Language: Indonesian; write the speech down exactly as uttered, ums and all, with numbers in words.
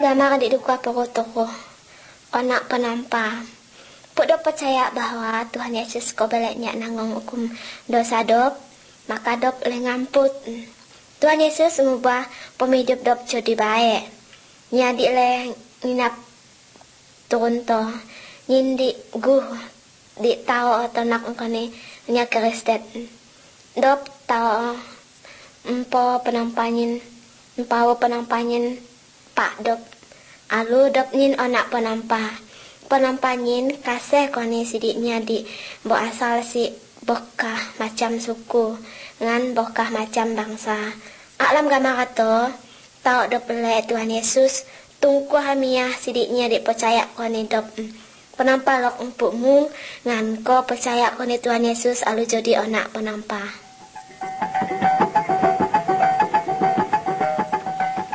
Gamar di duka perutku, anak penampa. Puk dok percaya bahwa Tuhan Yesus ko baliknya nanggung hukum dosa dok, maka dok le ngamput. Tuhan Yesus ngubah pemidup dok jadi baik. Nyadi le nginap turun to, nyindi guh di tao atau nak ngkone nya Kristet. Dok tao empo penampanyin, empo penampanyin Pak dok, alu dok nyin anak penampa, penampanyin kasih koni sidiknya di bo asal si bokah macam suku, ngan bokah macam bangsa. Alam gamar ato, tau dok le Tuhan Yesus, tungku hamiah sidiknya di percaya koni dok, penampa lok empukmu, ngan ko percaya koni Tuhan Yesus alu jadi anak penampa.